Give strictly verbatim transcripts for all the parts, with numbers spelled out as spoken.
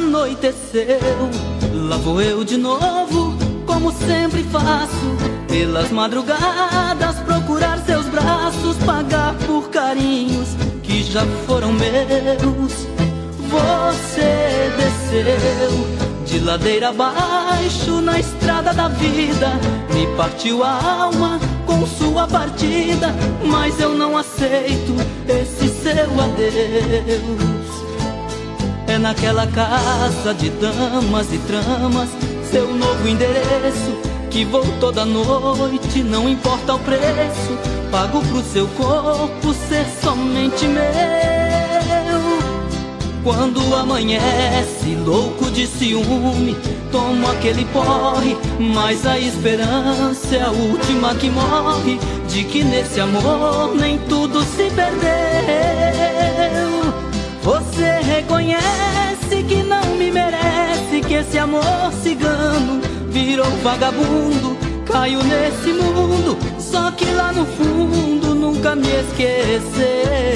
anoiteceu, lá vou eu de novo, como sempre faço, pelas madrugadas procurar seus braços, pagar por carinhos que já foram meus. Você desceu de ladeira abaixo na estrada da vida, me partiu a alma com sua partida, mas eu não aceito esse seu adeus. É naquela casa de damas e tramas, seu novo endereço, que vou toda noite, não importa o preço, pago pro seu corpo ser somente meu. Quando amanhece, louco de ciúme, tomo aquele porre, mas a esperança é a última que morre, de que nesse amor nem tudo se perdeu. Você reconhece que não me merece, que esse amor cigano virou vagabundo, caiu nesse mundo, só que lá no fundo nunca me esqueceu.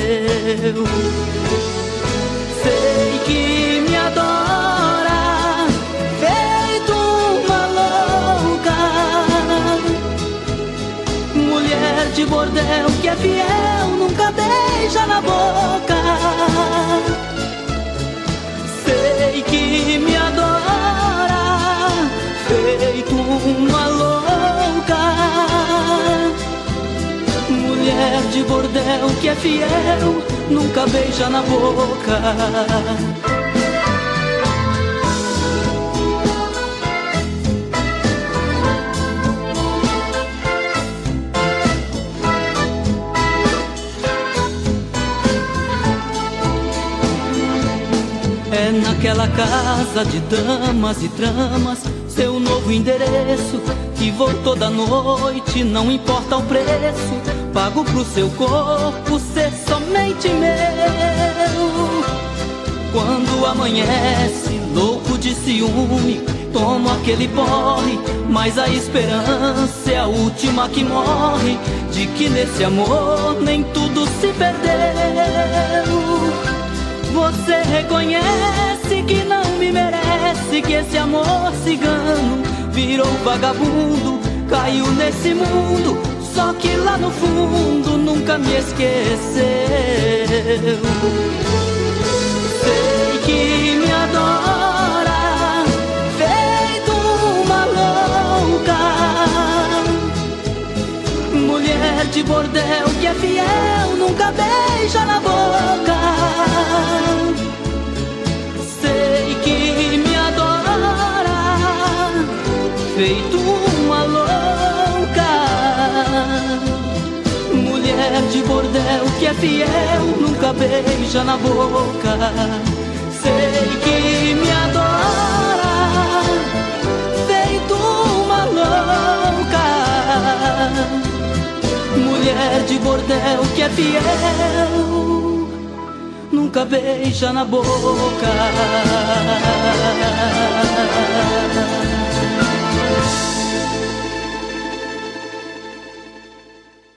Sei que me adora, feito uma louca, mulher de bordel que é fiel, nunca beija na boca. Sei que me adora, feito uma louca, mulher de bordel que é fiel, nunca beija na boca. É naquela casa de damas e tramas, seu novo endereço, que vou toda noite, não importa o preço, pago pro seu corpo ser somente meu. Quando amanhece, louco de ciúme, tomo aquele porre, mas a esperança é a última que morre, de que nesse amor nem tudo se perdeu. Você reconhece que não me merece, que esse amor cigano virou vagabundo, caiu nesse mundo, só que lá no fundo nunca me esqueceu. Sei que me adora, feito uma louca, mulher de bordel que é fiel, nunca beija na boca. Sei que me adora, feito uma louca, mulher de bordel que é fiel, nunca beija na boca. Sei que me adora, feito uma louca, mulher de bordel que é fiel, nunca beija na boca.